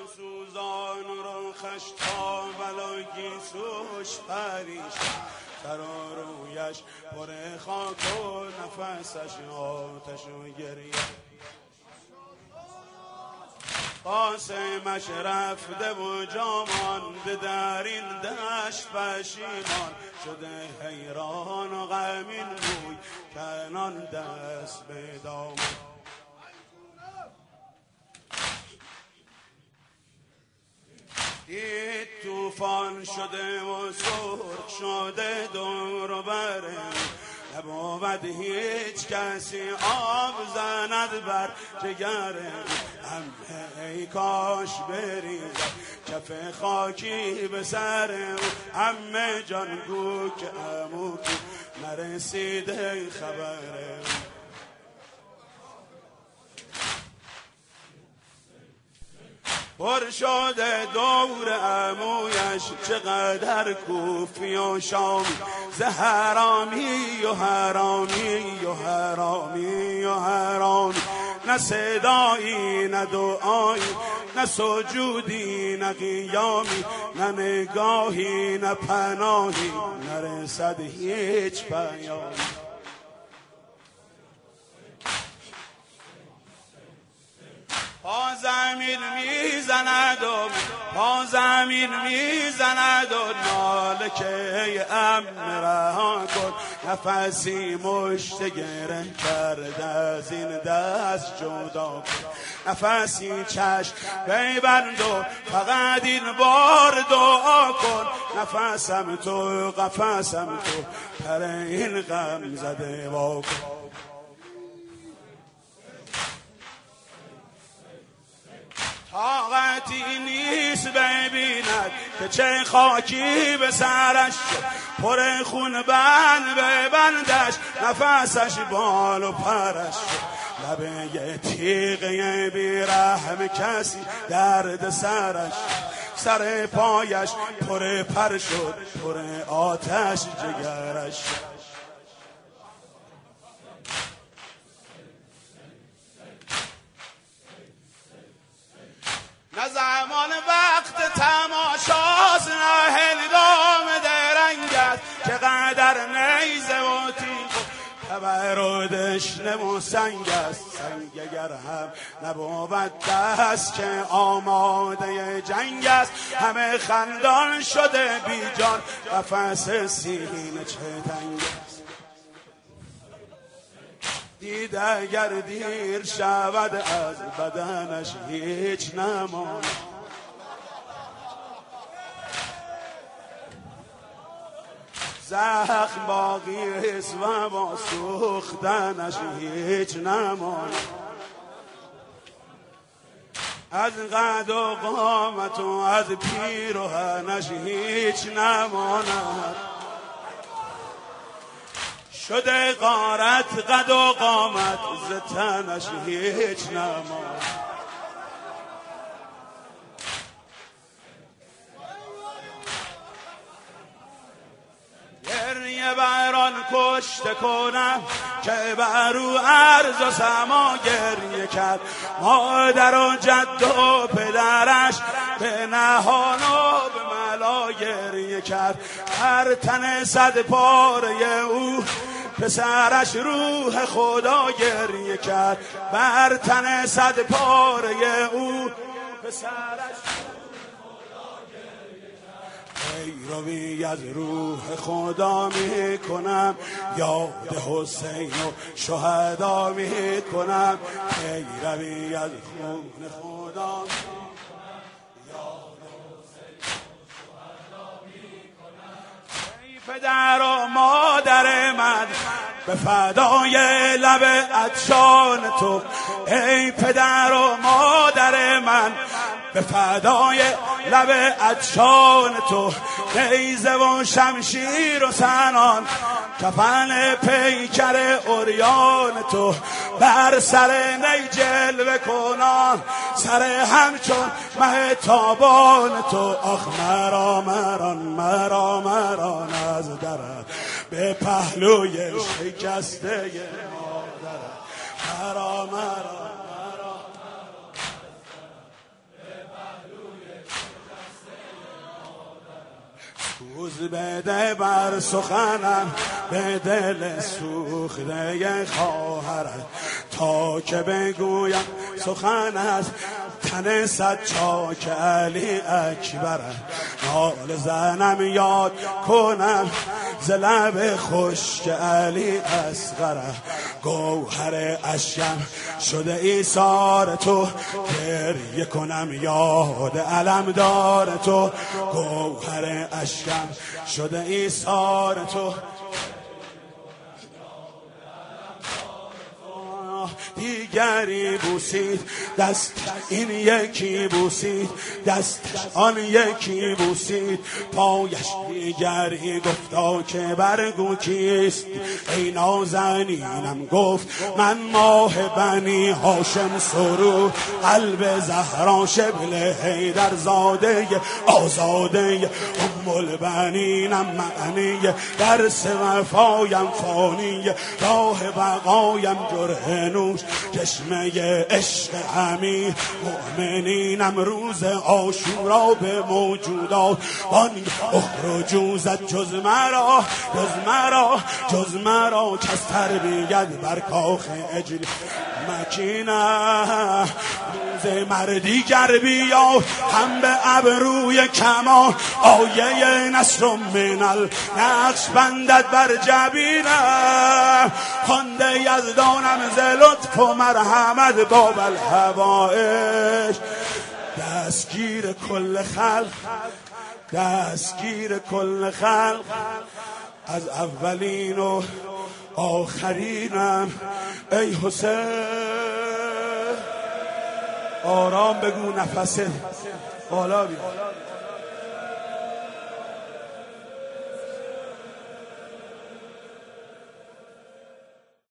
سوزان رو خشتا بلاگی سوش پریشان سر و رویش پر خاک و نفسش آتش و گریه قاسمش رفته و جا مانده در این دشت پشیمان شده حیران و غمین روی کنان دست به دامن دید توفان شده و سرخ شده دور و بره نبود هیچ کسی آب زند بر جگره همه ای کاش بریزد کف خاکی به سر همه جان گو که عمو نرسیده خبره پر شده دور عمویش چقدر کوفی و شامی ز حرامی و حرامی و حرامی و حرامی نه صدایی نه دعایی نه سجودی نه قیامی نه نگاهی نه پناهی نرسد هیچ پیامی پا زمین میزند و پا زمین میزند و ناله که ای امن رها کن نفسی مشت گره کرده از این دست جدا کن نفسی چشم بیبند و فقط این بار دعا کن نفسم تو قفسم تو پر این غم زده وا کن طاقتی نیست ببیند که چه خاکی به سرش شد پر خون بند ببندش نفسش بال و پرش شد لبه تیغه بیرحم کسی درد سرش سر پایش پر پر شد پر آتش جگرش شد نه زمان وقت تماشاست نه هنگام درنگت که قدر نیزه و تیغ تبر و دشنه و سنگ است سنگ اگر هم نبود دست که آماده جنگ است همه خندان شده بی جان قفس سینه چه تنگ است دید اگر دیر شود از بدنش هیچ نماند زخم باقی است و با سوختنش هیچ نماند از قد و قامت و از پیرهنش هیچ نماند شده غارت قد و قامت ز تنش هیچ نماند گریه بران کشته کنم که بر او عرض و سما گریه کرد مادر و جد و پدرش به نهان و به ملا گریه کرد هر تن صد پاره او پسرش روح خدا گریه کرد بر تن صد پاره او پسرش پیروی از روح خدا می کنم یاد حسین و شهدا می کنم پیروی از خون خدا می کنم یاد حسین و شهدا می کنم ای پدر و مادر من به فدای لب عطشان تو ای پدر و مادر من به فدای لب عطشان تو نیزه و شمشیر و سنان کفن پیکر عریان تو بر سر نی جلوه کنان سر همچون مه تابان تو آخ مرا مران مرا مران از درت به پهلوی شکسته مادرت مرا مرا روز بده بر سخنم به دل سوخته خواهرت، تا که بگویم سخن از تن صد چاک علی اکبرت. نال زنم یاد کنم ز لب خشک علی اصغرت. گوهر اشکم شده ایثار تو، گریه کنم یاد علمدار تو. گوهر اشکم شده ایثار تو، دیگری بوسید دست این یکی بوسید دست آن یکی بوسید پایش. دیگری گفتا که برگو کیست، ای نازنینم گفت من ماه بنی هاشم سرو، قلب زهرا شبل حیدر زاده آزاده ام البنینم معنی درس وفایم فانی، راه بقایم جرح نوش چشمه عشق همین مؤمنینم. روز عاشورا به موجودات بانگ اخرجوا زد، جز مرا جز مرا جز مرا کس تربیت بر کاخ اجل مکینه. روز مردی گر بیاد هم به ابروی کمان، آیه نصر من النقش بندد بر جبینم. خوانده یزدانم ز لطف و مرحمت باب الهوایج، دستگیر کل خلق دستگیر کل خلق. از اولین و آخرینم ای حسین. آرام بگو، نفست بالا بیار.